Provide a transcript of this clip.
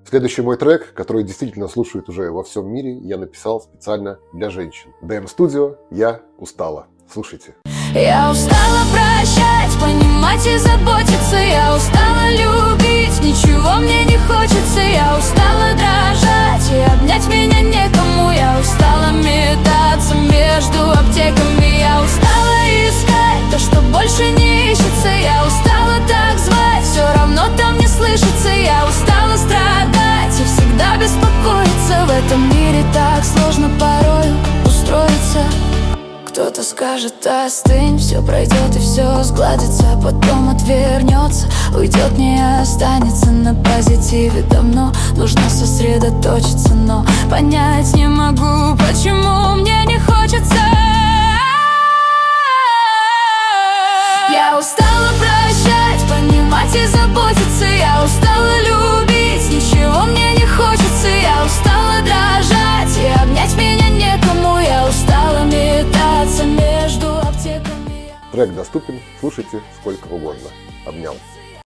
Следующий мой трек, который действительно слушают уже во всем мире, я написал специально для женщин. DM Studio «Я устала». Слушайте. Я устала прощать, понимать и заботиться. Я устала любить, ничего мне не хочется. Я устала дрожать, и обнять меня некому. Я устала метаться между аптеками. Я устала искать то, что больше не ищется. Я устала так звать, все равно там не слышится. Я устала страдать и всегда беспокоиться. В этом мире так сложно порою устроиться. Кто-то скажет: остынь, все пройдет и все сгладится. Потом отвернется, уйдет, не останется. На позитиве давно нужно сосредоточиться. Но понять не могу, почему мне не хочется. Я устала прощать, понимать и заботиться. Я устала любить, ничего мне не хочется. Я устала дрожать, и обнять меня некому. Я устала метаться между аптеками. Трек доступен, слушайте сколько угодно. Обнял.